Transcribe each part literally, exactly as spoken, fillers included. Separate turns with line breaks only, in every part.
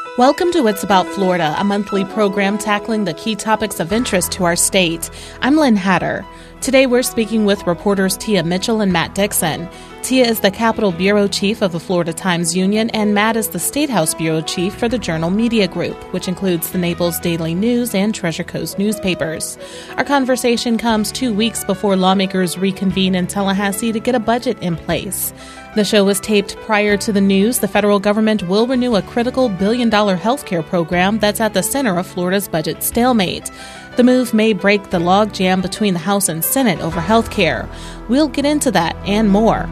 Welcome to It's About Florida, a monthly program tackling the key topics of interest to our state. I'm Lynn Hatter. Today we're speaking with reporters Tia Mitchell and Matt Dixon. Tia is the Capitol Bureau Chief of the Florida Times-Union, and Matt is the State House Bureau Chief for the Journal Media Group, which includes the Naples Daily News and Treasure Coast newspapers. Our conversation comes two weeks before lawmakers reconvene in Tallahassee to get a budget in place. The show was taped prior to the news. The federal government will renew a critical billion-dollar health care program that's at the center of Florida's budget stalemate. The move may break the logjam between the House and Senate over health care. We'll get into that and more.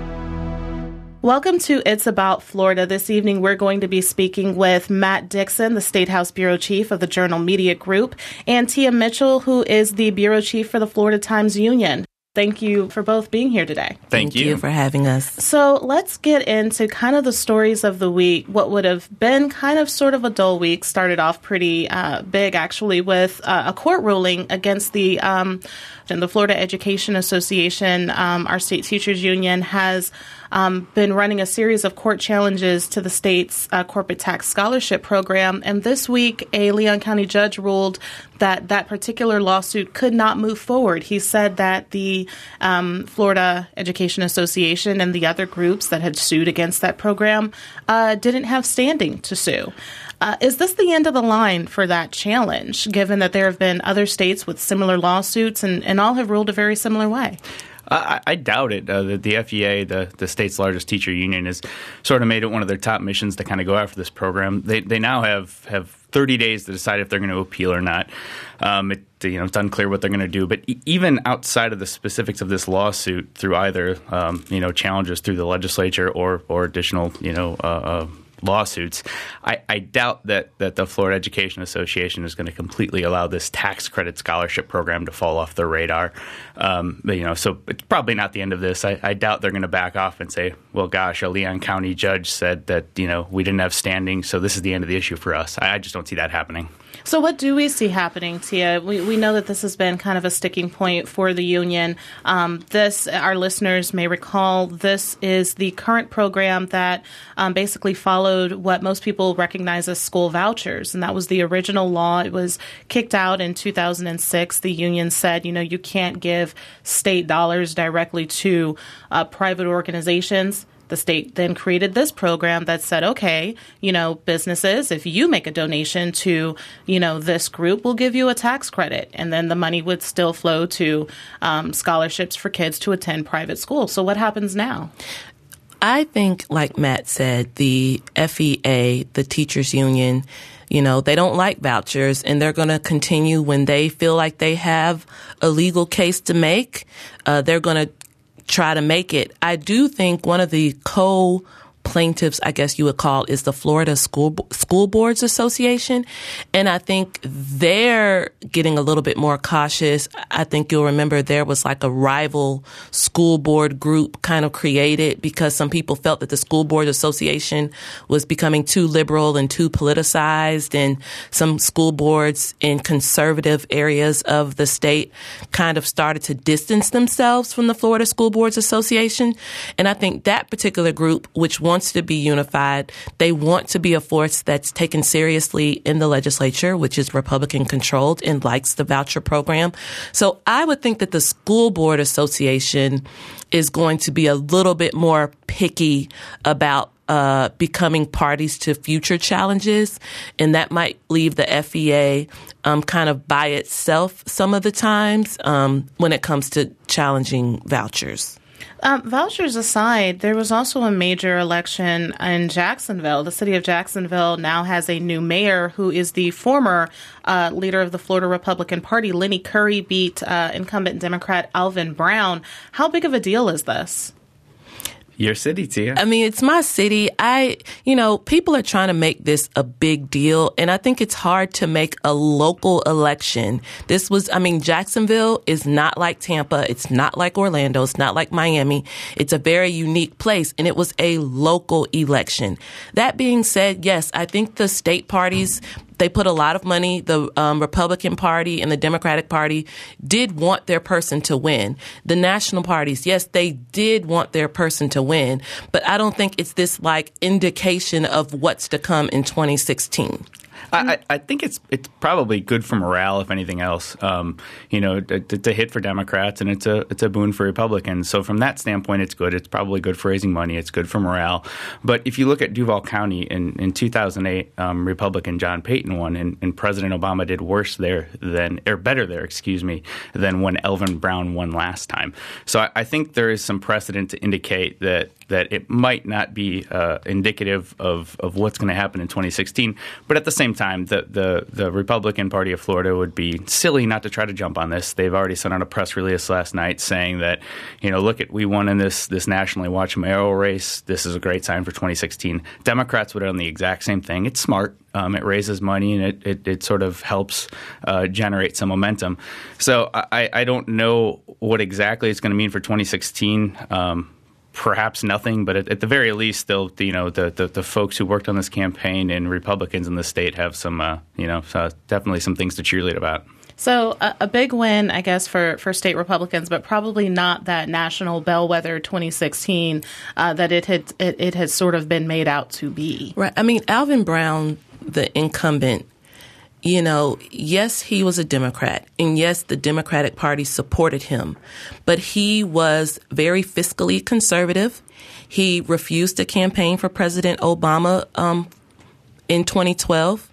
Welcome to It's About Florida. This evening, we're going to be speaking with Matt Dixon, the State House Bureau Chief of the Journal Media Group, and Tia Mitchell, who is the Bureau Chief for the Florida Times-Union. Thank you for both being here today.
Thank,
Thank you. you for having us.
So let's get into kind of the stories of the week. What would have been kind of sort of a dull week started off pretty uh, big, actually, with uh, a court ruling against the um, the Florida Education Association. Um, our state teachers union has um, been running a series of court challenges to the state's uh, corporate tax scholarship program. And this week, a Leon County judge ruled that that particular lawsuit could not move forward. He said that the um, Florida Education Association and the other groups that had sued against that program uh, didn't have standing to sue. Uh, is this the end of the line for that challenge, given that there have been other states with similar lawsuits and, and all have ruled a very similar way?
I, I doubt it. Uh, the, the F E A, the, the state's largest teacher union, has sort of made it one of their top missions to kind of go after this program. They they now have, have thirty days to decide if they're going to appeal or not. Um, it, you know, it's unclear what they're going to do. But e- even outside of the specifics of this lawsuit, through either um, you know challenges through the legislature or or additional you know. Uh, uh, lawsuits, I, I doubt that, that the Florida Education Association is going to completely allow this tax credit scholarship program to fall off their radar. Um, but, you know, so it's probably not the end of this. I, I doubt they're going to back off and say, well, gosh, a Leon County judge said that, you know, we didn't have standing, so this is the end of the issue for us. I, I just don't see that happening.
So what do we see happening, Tia? We we know that this has been kind of a sticking point for the union. Um, this, our listeners may recall, this is the current program that um, basically followed what most people recognize as school vouchers, and that was the original law. It was kicked out in two thousand six. The union said, you know, you can't give state dollars directly to uh, private organizations. The state then created this program that said, okay, you know, businesses, if you make a donation to, you know, this group, we'll give you a tax credit. And then the money would still flow to um, scholarships for kids to attend private schools. So what happens now?
I think, like Matt said, the F E A, the teachers union, you know, they don't like vouchers, and they're going to continue when they feel like they have a legal case to make. Uh, they're going to try to make it. I do think one of the co plaintiffs, I guess you would call, is the Florida School School Boards Association. And I think they're getting a little bit more cautious. I think you'll remember there was like a rival school board group kind of created because some people felt that the School Boards Association was becoming too liberal and too politicized. And some school boards in conservative areas of the state kind of started to distance themselves from the Florida School Boards Association. And I think that particular group, which wants to be unified. They want to be a force that's taken seriously in the legislature, which is Republican controlled and likes the voucher program. So I would think that the School Board Association is going to be a little bit more picky about uh, becoming parties to future challenges. And that might leave the F E A um, kind of by itself some of the times um, when it comes to challenging vouchers.
Um, vouchers aside, there was also a major election in Jacksonville. The city of Jacksonville now has a new mayor who is the former uh, leader of the Florida Republican Party. Lenny Curry beat uh, incumbent Democrat Alvin Brown. How big of a deal is this?
Your city, Tia.
I mean, it's my city. I, you know, people are trying to make this a big deal, and I think it's hard to make a local election. This was, I mean, Jacksonville is not like Tampa. It's not like Orlando. It's not like Miami. It's a very unique place, and it was a local election. That being said, yes, I think the state parties, They put a lot of money. The um, Republican Party and the Democratic Party did want their person to win. The national parties, yes, they did want their person to win, but I don't think it's this like indication of what's to come in twenty sixteen.
I, I think it's it's probably good for morale, if anything else. Um, you know, it's a hit for Democrats and it's a it's a boon for Republicans. So from that standpoint, it's good. It's probably good for raising money. It's good for morale. But if you look at Duval County in, in two thousand eight, um, Republican John Payton won, and, and President Obama did worse there than or better there, excuse me, than when Elvin Brown won last time. So I, I think there is some precedent to indicate that. that it might not be uh, indicative of, of what's going to happen in twenty sixteen. But at the same time, the, the, the Republican Party of Florida would be silly not to try to jump on this. They've already sent out a press release last night saying that, you know, look, at we won in this this nationally watched mayoral race. This is a great sign for twenty sixteen. Democrats would have done the exact same thing. It's smart. Um, it raises money and it, it, it sort of helps uh, generate some momentum. So I, I don't know what exactly it's going to mean for twenty sixteen. Um, Perhaps nothing, but at, at the very least, they'll, you know, the, the, the folks who worked on this campaign and Republicans in the state have some, uh, you know, uh, definitely some things to cheerlead about.
So a, a big win, I guess, for, for state Republicans, but probably not that national bellwether twenty sixteen uh, that it had it, it has sort of been made out to be.
Right. I mean, Alvin Brown, the incumbent, you know, yes, he was a Democrat, and yes, the Democratic Party supported him, but he was very fiscally conservative. He refused to campaign for President Obama um, in twenty twelve.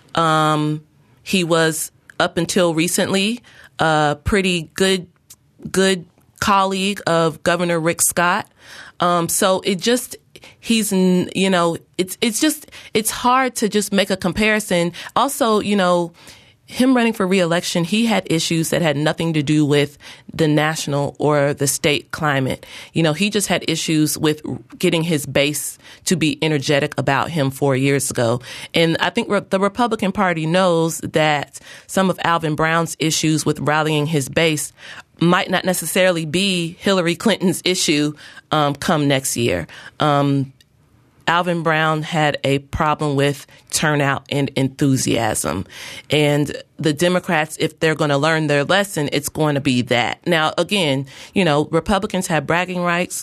Um, he was, up until recently, a pretty good, good colleague of Governor Rick Scott. Um, so it just... He's, you know, it's it's just it's hard to just make a comparison. Also, you know, him running for re-election, he had issues that had nothing to do with the national or the state climate. You know, he just had issues with getting his base to be energetic about him four years ago. And I think re- the Republican Party knows that some of Alvin Brown's issues with rallying his base might not necessarily be Hillary Clinton's issue um, come next year. Um, Alvin Brown had a problem with turnout and enthusiasm. And the Democrats, if they're going to learn their lesson, it's going to be that. Now, again, you know, Republicans have bragging rights.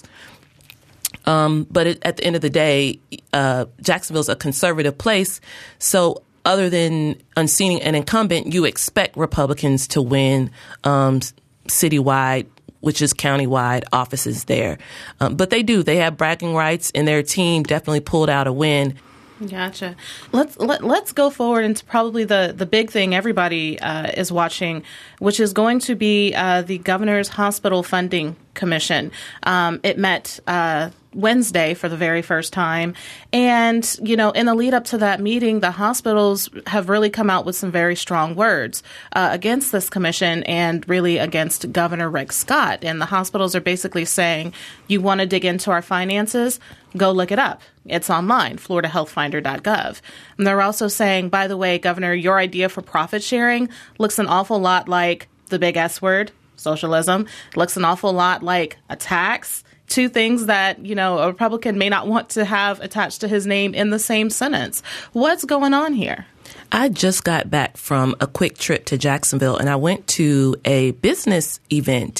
Um, but it, at the end of the day, uh, Jacksonville's a conservative place. So other than unseating an incumbent, you expect Republicans to win um citywide, which is countywide offices there. Um, but they do. They have bragging rights, and their team definitely pulled out a win.
Gotcha. Let's let, let's go forward into probably the, the big thing everybody uh, is watching, which is going to be uh, the Governor's Hospital Funding Commission. Um, it met uh, Wednesday for the very first time. And, you know, in the lead up to that meeting, the hospitals have really come out with some very strong words uh, against this commission and really against Governor Rick Scott. And the hospitals are basically saying, you want to dig into our finances? Go look it up. It's online, florida health finder dot gov. And they're also saying, by the way, Governor, your idea for profit sharing looks an awful lot like the big S word, socialism. It looks an awful lot like a tax. Two things that, you know, a Republican may not want to have attached to his name in the same sentence. What's going on here?
I just got back from a quick trip to Jacksonville, and I went to a business event,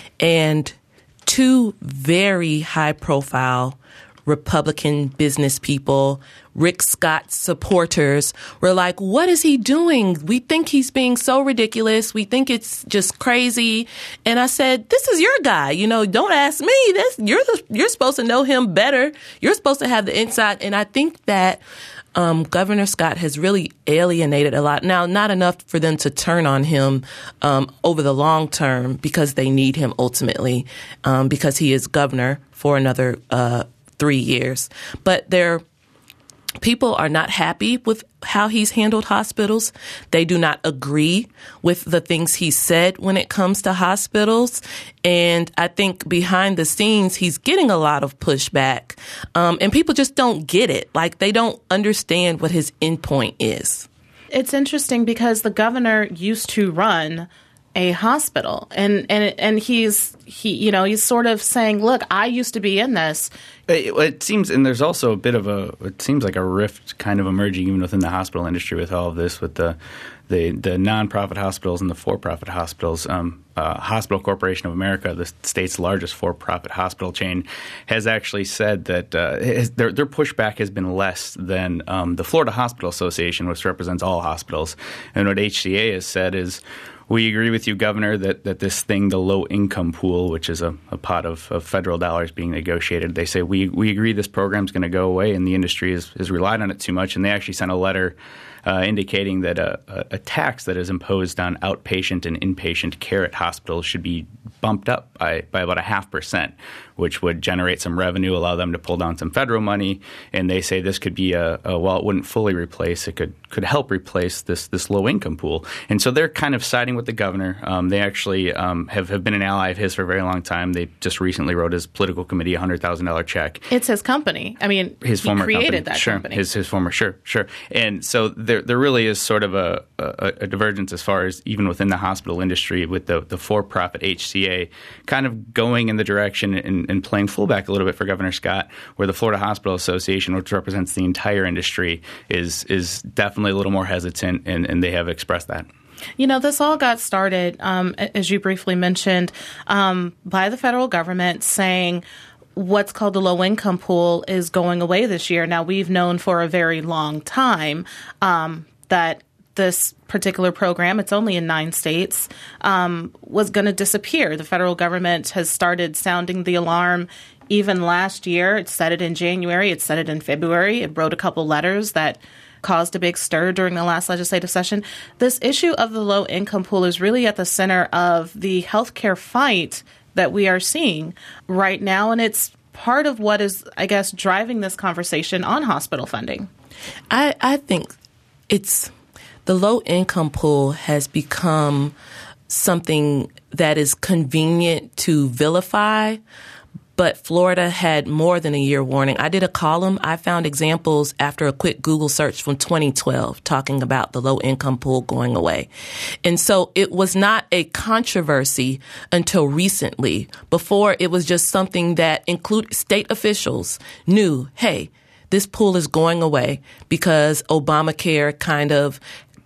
and two very high-profile Republican business people, Rick Scott supporters, were like, what is he doing? We think he's being so ridiculous. We think it's just crazy. And I said, this is your guy. You know, don't ask me. This, you're the, you're supposed to know him better. You're supposed to have the insight. And I think that um, Governor Scott has really alienated a lot. Now, not enough for them to turn on him um, over the long term, because they need him ultimately, um, because he is governor for another uh three years. But their people are not happy with how he's handled hospitals. They do not agree with the things he said when it comes to hospitals. And I think behind the scenes, he's getting a lot of pushback. Um, and people just don't get it. Like, they don't understand what his endpoint is.
It's interesting because the governor used to run a hospital. And and and he's he you know he's sort of saying, look, I used to be in this.
It, it seems, and there's also a bit of a, it seems like a rift kind of emerging even within the hospital industry with all of this, with the the, the nonprofit hospitals and the for-profit hospitals. Um, uh, Hospital Corporation of America, the state's largest for-profit hospital chain, has actually said that uh, his, their, their pushback has been less than um, the Florida Hospital Association, which represents all hospitals. And what H C A has said is, we agree with you, Governor, that, that this thing, the low-income pool, which is a, a pot of, of federal dollars being negotiated, they say we we agree this program is going to go away and the industry has, has relied on it too much. And they actually sent a letter uh, indicating that a, a, a tax that is imposed on outpatient and inpatient care at hospitals should be bumped up by, by about a half percent, which would generate some revenue, allow them to pull down some federal money. And they say this could be a, a while it wouldn't fully replace, it could could help replace this this low-income pool. And so they're kind of siding with the governor. Um, they actually um, have, have been an ally of his for a very long time. They just recently wrote his political committee a one hundred thousand dollars check.
It's his company. I mean,
his
he
former
created
company.
that
sure.
company.
His, his former, sure, sure. And so there there really is sort of a, a, a divergence as far as even within the hospital industry with the, the for-profit H C A kind of going in the direction and, and playing fullback a little bit for Governor Scott, where the Florida Hospital Association, which represents the entire industry, is is definitely a little more hesitant, and, and they have expressed that.
You know, this all got started, um, as you briefly mentioned, um, by the federal government saying what's called the low-income pool is going away this year. Now, we've known for a very long time um, that this particular program, it's only in nine states, um, was going to disappear. The federal government has started sounding the alarm even last year. It said it in January. It said it in February. It wrote a couple letters that caused a big stir during the last legislative session. This issue of the low-income pool is really at the center of the healthcare fight that we are seeing right now, and it's part of what is, I guess, driving this conversation on hospital funding.
I, I think it's the low-income pool has become something that is convenient to vilify, but Florida had more than a year warning. I did a column. I found examples after a quick Google search from twenty twelve talking about the low-income pool going away. And so it was not a controversy until recently. Before, it was just something that included state officials knew, hey, this pool is going away because Obamacare kind of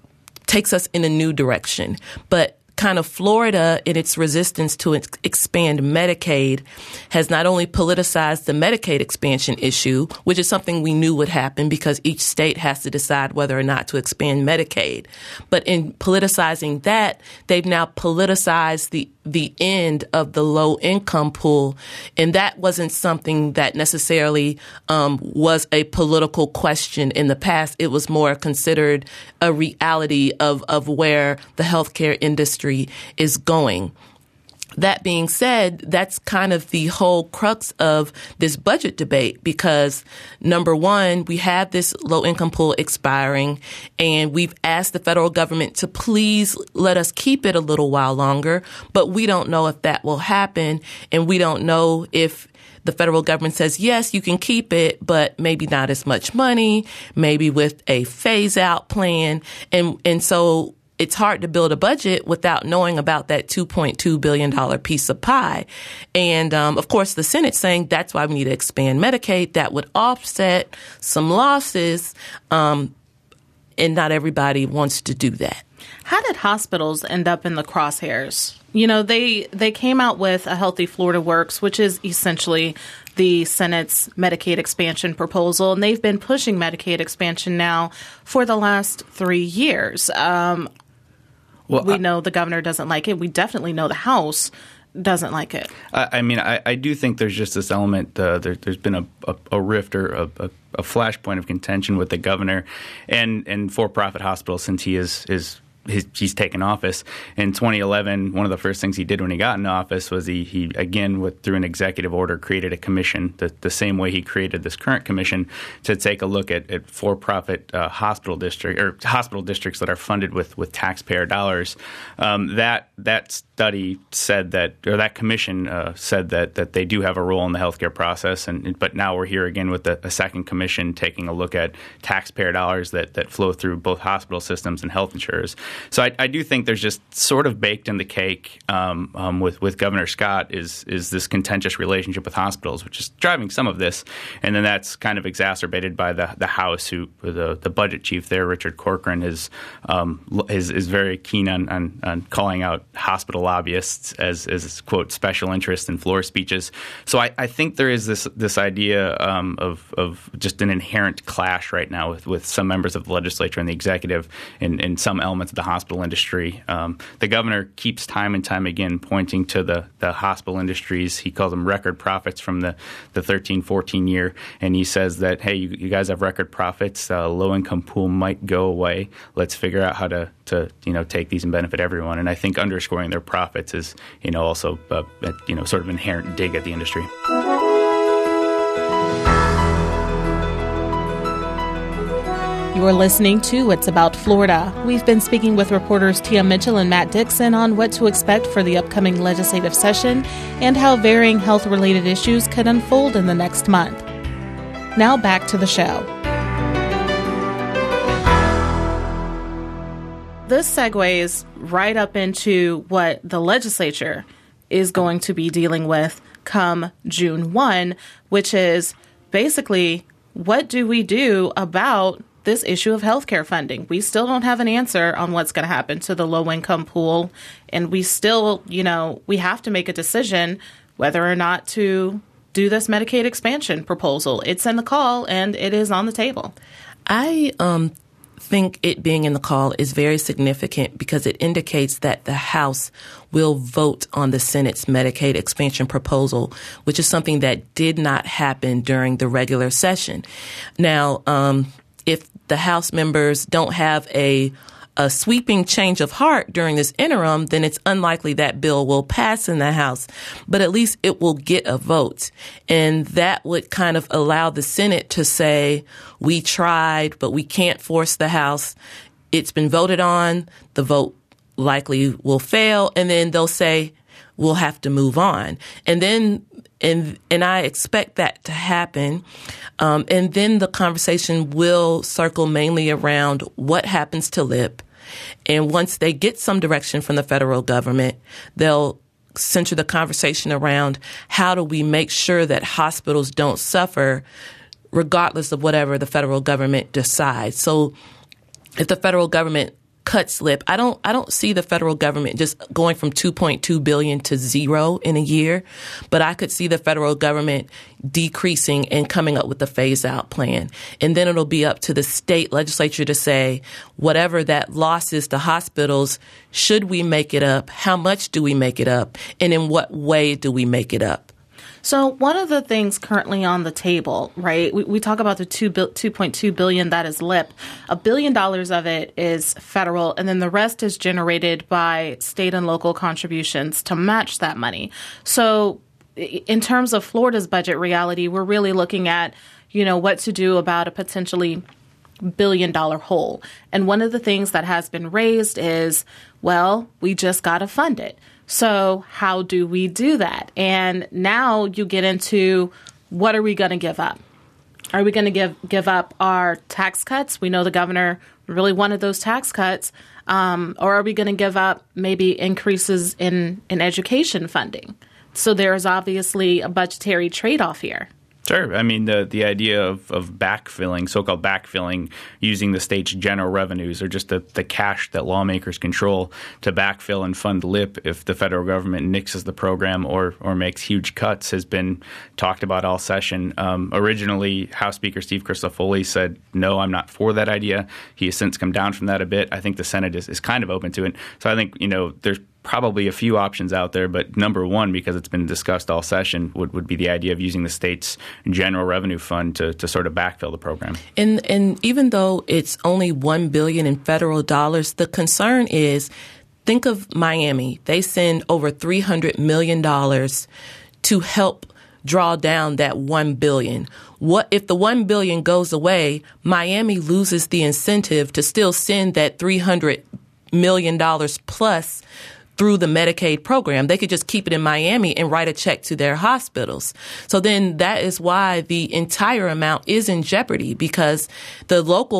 takes us in a new direction. But kind of Florida, in its resistance to ex- expand Medicaid, has not only politicized the Medicaid expansion issue, which is something we knew would happen because each state has to decide whether or not to expand Medicaid, but in politicizing that, they've now politicized the the end of the low-income pool, and that wasn't something that necessarily um, was a political question in the past. It was more considered a reality of, of where the healthcare industry is going. That being said, that's kind of the whole crux of this budget debate because, number one, we have this low-income pool expiring, and we've asked the federal government to please let us keep it a little while longer, but we don't know if that will happen, and we don't know if the federal government says, yes, you can keep it, but maybe not as much money, maybe with a phase-out plan, and and so it's hard to build a budget without knowing about that two point two billion dollars piece of pie. And, um, of course, the Senate's saying that's why we need to expand Medicaid. That would offset some losses, um, and not everybody wants to do that.
How did hospitals end up in the crosshairs? You know, they they came out with a Healthy Florida Works, which is essentially the Senate's Medicaid expansion proposal, and they've been pushing Medicaid expansion now for the last three years. Um, well, we I, know the governor doesn't like it. We definitely know the House doesn't like it.
I, I mean, I, I do think there's just this element. Uh, there, there's been a, a, a rift or a, a, a flashpoint of contention with the governor and, and for-profit hospitals since he is is. His, he's taken office. In twenty eleven, one of the first things he did when he got in office was he, he again, with, through an executive order, created a commission, the, the same way he created this current commission, to take a look at, at for-profit uh, hospital district or hospital districts that are funded with, with taxpayer dollars. Um, that that study said that, or that commission uh, said that that they do have a role in the healthcare process. And but now we're here again with a, a second commission taking a look at taxpayer dollars that, that flow through both hospital systems and health insurers. So I, I do think there's just sort of baked in the cake um, um, with with Governor Scott is is this contentious relationship with hospitals, which is driving some of this, and then that's kind of exacerbated by the the House, who the the budget chief there, Richard Corcoran, is um, is is very keen on, on on calling out hospital lobbyists as as quote special interests in floor speeches. So I, I think there is this this idea um, of of just an inherent clash right now with, with some members of the legislature and the executive in, in some elements of the hospital industry. Um, the governor keeps time and time again pointing to the, the hospital industries. He calls them record profits from the, the thirteen fourteen year, and he says that, hey, you, you guys have record profits. Uh, low-income pool might go away. Let's figure out how to, to you know take these and benefit everyone. And I think underscoring their profits is you know also a, a, you know sort of inherent dig at the industry.
You are listening to It's About Florida. We've been speaking with reporters Tia Mitchell and Matt Dixon on what to expect for the upcoming legislative session and how varying health-related issues could unfold in the next month. Now back to the show. This segues right up into what the legislature is going to be dealing with come June first, which is basically, what do we do about this issue of healthcare funding? We still don't have an answer on what's going to happen to the low-income pool, and we still, you know, we have to make a decision whether or not to do this Medicaid expansion proposal. It's in the call, and it is on the table.
I um, think it being in the call is very significant because it indicates that the House will vote on the Senate's Medicaid expansion proposal, which is something that did not happen during the regular session. Now, um, if the House members don't have a a sweeping change of heart during this interim, then it's unlikely that bill will pass in the House. But at least it will get a vote. And that would kind of allow the Senate to say, we tried, but we can't force the House. It's been voted on. The vote likely will fail. And then they'll say, we'll have to move on. And then And and I expect that to happen. Um, and then the conversation will circle mainly around what happens to L I P. And once they get some direction from the federal government, they'll center the conversation around how do we make sure that hospitals don't suffer regardless of whatever the federal government decides. So if the federal government cuts L I P, I don't I don't see the federal government just going from two point two billion dollars to zero in a year, but I could see the federal government decreasing and coming up with a phase-out plan. And then it'll be up to the state legislature to say, whatever that loss is to hospitals, should we make it up? How much do we make it up? And in what way do we make it up?
So one of the things currently on the table, right, we, we talk about the two point two billion dollars that is L I P. A billion dollars of it is federal, and then the rest is generated by state and local contributions to match that money. So in terms of Florida's budget reality, we're really looking at, you know, what to do about a potentially billion dollar hole. And one of the things that has been raised is, well, we just got to fund it. So how do we do that? And now you get into, what are we going to give up? Are we going to give give up our tax cuts? We know the governor really wanted those tax cuts. Um, or are we going to give up maybe increases in, in education funding? So there is obviously a budgetary trade-off here.
Sure. I mean, the the idea of, of backfilling, so-called backfilling, using the state's general revenues or just the, the cash that lawmakers control to backfill and fund L I P if the federal government nixes the program or or makes huge cuts has been talked about all session. Um, originally, House Speaker Steve Crisafulli said, no, I'm not for that idea. He has since come down from that a bit. I think the Senate is, is kind of open to it. So I think, you know, there's probably a few options out there, but number one, because it's been discussed all session, would, would be the idea of using the state's general revenue fund to, to sort of backfill the program.
And and even though it's only one billion dollars in federal dollars, the concern is, think of Miami. They send over three hundred million dollars to help draw down that one billion dollars. What if the one billion dollars goes away, Miami loses the incentive to still send that three hundred million dollars plus through the Medicaid program. They could just keep it in Miami and write a check to their hospitals. So then that is why the entire amount is in jeopardy, because the local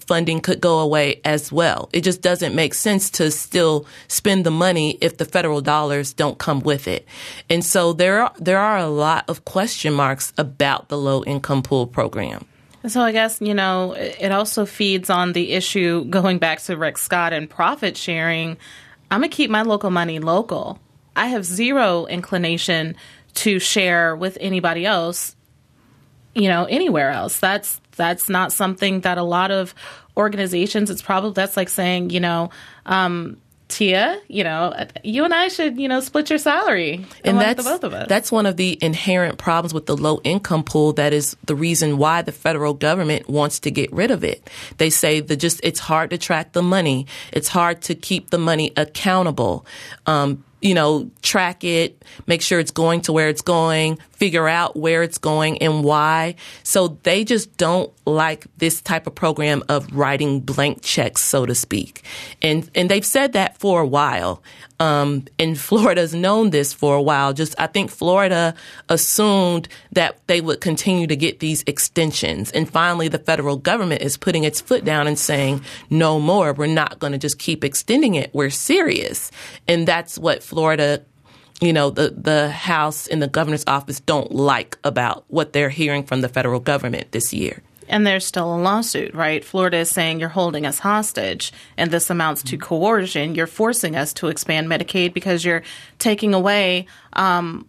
funding could go away as well. It just doesn't make sense to still spend the money if the federal dollars don't come with it. And so there are, there are a lot of question marks about the low-income pool program.
So I guess, you know, it also feeds on the issue, going back to Rick Scott and profit sharing. I'm going to keep my local money local. I have zero inclination to share with anybody else, you know, anywhere else. That's that's not something that a lot of organizations, it's probably, that's like saying, you know, um, Tia, you know, you and I should, you know, split your salary
and
among
that's,
the both of us.
That's one of the inherent problems with the low income pool. That is the reason why the federal government wants to get rid of it. They say that just it's hard to track the money. It's hard to keep the money accountable. Um, you know, track it, make sure it's going to where it's going, figure out where it's going and why. So they just don't like this type of program of writing blank checks, so to speak. And and they've said that for a while. Um, and Florida's known this for a while. Just I think Florida assumed that they would continue to get these extensions. And finally, the federal government is putting its foot down and saying, no more. We're not going to just keep extending it. We're serious. And that's what Florida, you know, the, the House and the governor's office don't like about what they're hearing from the federal government this year.
And there's still a lawsuit, right? Florida is saying you're holding us hostage, and this amounts to coercion. You're forcing us to expand Medicaid because you're taking away, um,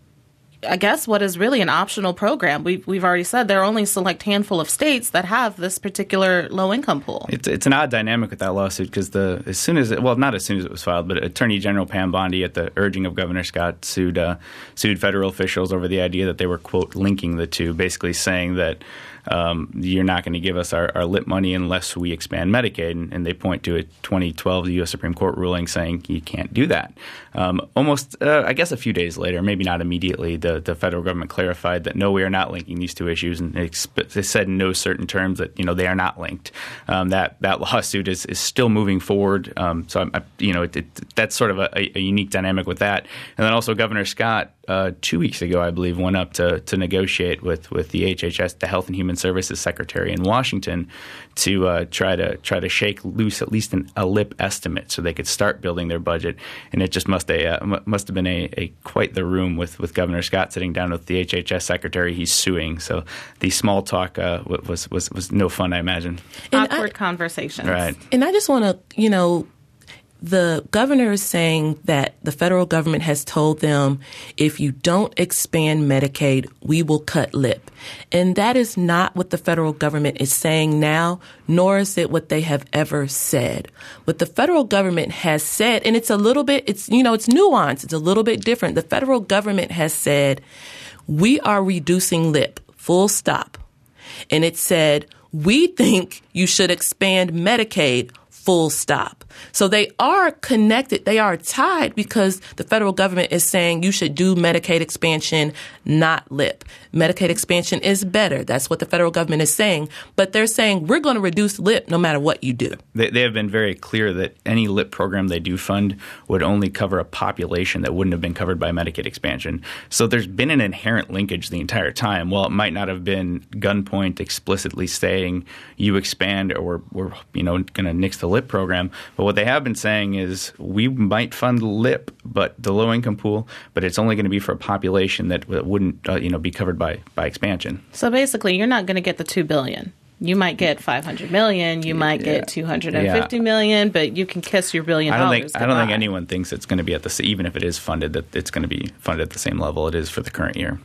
I guess, what is really an optional program. We've, we've already said there are only a select handful of states that have this particular low-income pool.
It's it's an odd dynamic with that lawsuit because the as soon as it, well, not as soon as it was filed, but Attorney General Pam Bondi, at the urging of Governor Scott, sued uh, sued federal officials over the idea that they were, quote, linking the two, basically saying that Um, you're not going to give us our, our L I P money unless we expand Medicaid. And, and they point to a twenty twelve U S Supreme Court ruling saying you can't do that. Um, almost, uh, I guess a few days later, maybe not immediately, the, the federal government clarified that, no, we are not linking these two issues. And they, exp- they said in no certain terms that, you know, they are not linked. Um, that, that lawsuit is, is still moving forward. Um, so, I, you know, it, it, that's sort of a, a unique dynamic with that. And then also Governor Scott, Uh, two weeks ago, I believe, went up to, to negotiate with, with the H H S, the Health and Human Services Secretary in Washington, to uh, try to try to shake loose at least an, a L I P estimate so they could start building their budget. And it just must a uh, must have been a, a quite the room with, with Governor Scott sitting down with the H H S Secretary he's suing. So the small talk uh, was was was no fun, I imagine.
And Awkward I, conversations,
right?
And I just want to, you know. The governor is saying that the federal government has told them, if you don't expand Medicaid, we will cut L I P. And that is not what the federal government is saying now, nor is it what they have ever said. What the federal government has said, and it's a little bit, it's, you know, it's nuanced. It's a little bit different. The federal government has said, we are reducing L I P, full stop. And it said, we think you should expand Medicaid, full stop. So they are connected. They are tied because the federal government is saying you should do Medicaid expansion, not L I P. Medicaid expansion is better. That's what the federal government is saying. But they're saying we're going to reduce L I P no matter what you do.
They, they have been very clear that any L I P program they do fund would only cover a population that wouldn't have been covered by Medicaid expansion. So there's been an inherent linkage the entire time. While it might not have been gunpoint explicitly saying you expand or we're, we're you know going to nix the L I P program, but what they have been saying is we might fund L I P, but the low-income pool, but it's only going to be for a population that, that wouldn't uh, you know be covered by, by expansion.
So basically, you're not going to get the two billion dollars. You might get five hundred million dollars. You might
yeah.
get two hundred fifty yeah. million dollars, but you can kiss your billion
I don't
dollars.
think I don't think anyone thinks it's going to be at the even if it is funded that it's going to be funded at the same level it is for the current year.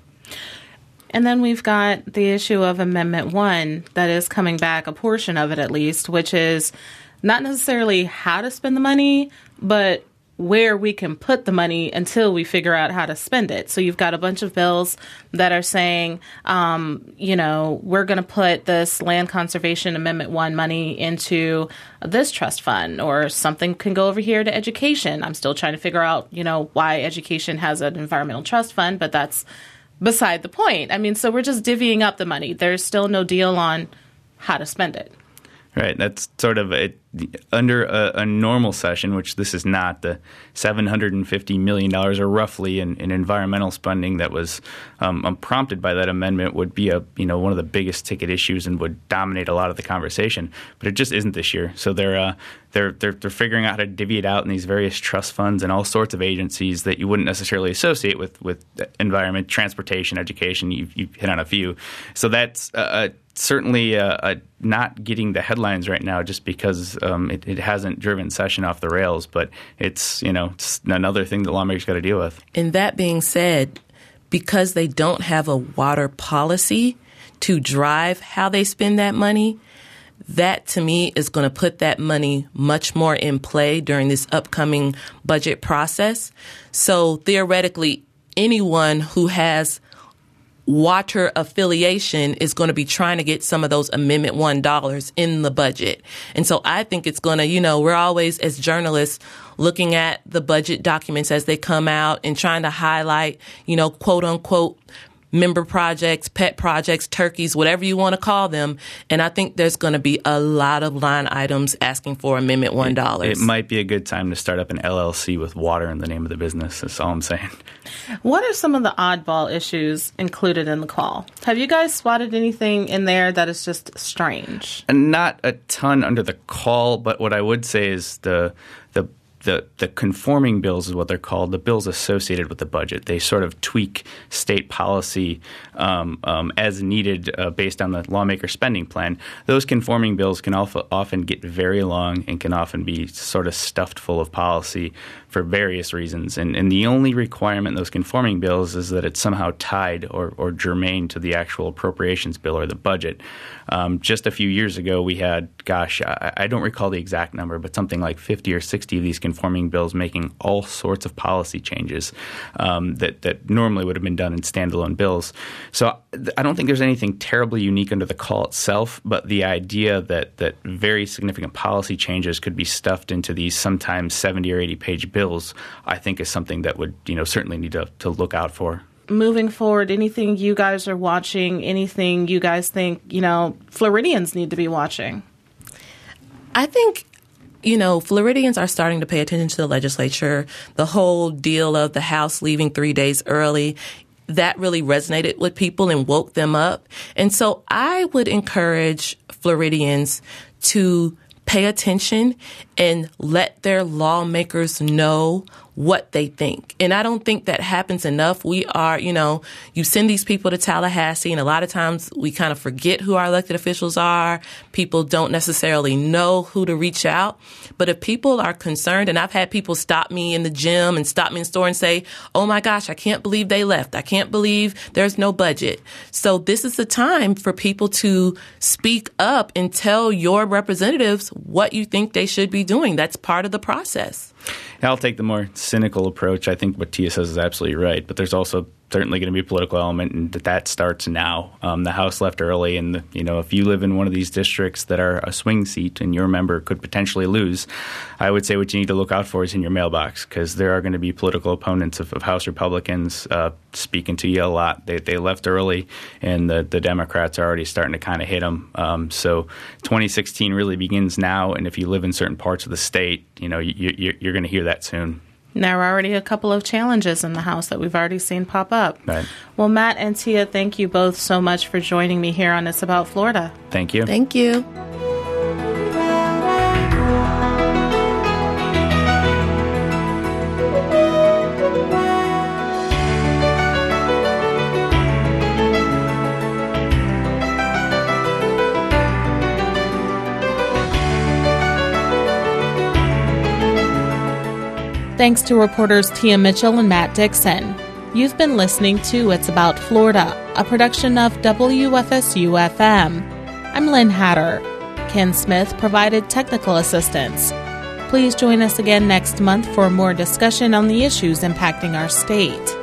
And then we've got the issue of Amendment One that is coming back, a portion of it at least, which is not necessarily how to spend the money, but where we can put the money until we figure out how to spend it. So you've got a bunch of bills that are saying, um, you know, we're going to put this Land Conservation Amendment one money into this trust fund, or something can go over here to education. I'm still trying to figure out, you know, why education has an environmental trust fund, but that's beside the point. I mean, so we're just divvying up the money. There's still no deal on how to spend it.
Right. That's sort of it. under a, a normal session, which this is not, the seven hundred fifty million dollars or roughly in, in environmental spending that was um, prompted by that amendment would be a you know one of the biggest ticket issues and would dominate a lot of the conversation. But it just isn't this year. So they're uh, they're they're they're figuring out how to divvy it out in these various trust funds and all sorts of agencies that you wouldn't necessarily associate with with environment, transportation, education. You've, you've hit on a few. So that's uh, certainly uh, uh, not getting the headlines right now just because um, it, it hasn't driven session off the rails. But it's, you know, it's another thing that lawmakers got to deal with.
And that being said, because they don't have a water policy to drive how they spend that money, that to me is going to put that money much more in play during this upcoming budget process. So theoretically, anyone who has water affiliation is going to be trying to get some of those Amendment one dollars in the budget. And so I think it's going to, you know, we're always as journalists looking at the budget documents as they come out and trying to highlight, you know, quote unquote, member projects, pet projects, turkeys, whatever you want to call them. And I think there's going to be a lot of line items asking for Amendment one dollars.
It, it might be a good time to start up an L L C with water in the name of the business. That's all I'm saying.
What are some of the oddball issues included in the call? Have you guys spotted anything in there that is just strange?
And not a ton under the call, but what I would say is the the The, the conforming bills is what they're called, the bills associated with the budget. They sort of tweak state policy um, um, as needed uh, based on the lawmaker spending plan. Those conforming bills can also often get very long and can often be sort of stuffed full of policy for various reasons. And, and the only requirement in those conforming bills is that it's somehow tied or, or germane to the actual appropriations bill or the budget. Um, just a few years ago, we had, gosh, I, I don't recall the exact number, but something like fifty or sixty of these conforming bills making all sorts of policy changes um, that, that normally would have been done in standalone bills. So I don't think there's anything terribly unique under the call itself, but the idea that, that very significant policy changes could be stuffed into these sometimes seventy or eighty page bills, I think is something that would, you know, certainly need to, to look out for.
Moving forward, anything you guys are watching, anything you guys think, you know, Floridians need to be watching?
I think, you know, Floridians are starting to pay attention to the legislature. The whole deal of the House leaving three days early, that really resonated with people and woke them up. And so I would encourage Floridians to pay attention and let their lawmakers know what they think. And I don't think that happens enough. We are, you know, you send these people to Tallahassee, and a lot of times we kind of forget who our elected officials are. People don't necessarily know who to reach out. But if people are concerned, and I've had people stop me in the gym and stop me in the store and say, oh my gosh, I can't believe they left. I can't believe there's no budget. So this is the time for people to speak up and tell your representatives what you think they should be doing. That's part of the process.
I'll take the more cynical approach. I think what Tia says is absolutely right, but there's also certainly going to be a political element, and that, that starts now. Um, the House left early, and the, you know, if you live in one of these districts that are a swing seat and your member could potentially lose, I would say what you need to look out for is in your mailbox, because there are going to be political opponents of, of House Republicans uh, speaking to you a lot. They, they left early, and the, the Democrats are already starting to kind of hit them. Um, so twenty sixteen really begins now, and if you live in certain parts of the state, you know, you, you, you're going to hear that soon.
There are already a couple of challenges in the House that we've already seen pop up.
Right.
Well, Matt and Tia, thank you both so much for joining me here on It's About Florida.
Thank you.
Thank you.
Thanks to reporters Tia Mitchell and Matt Dixon. You've been listening to It's About Florida, a production of W F S U F M. I'm Lynn Hatter. Ken Smith provided technical assistance. Please join us again next month for more discussion on the issues impacting our state.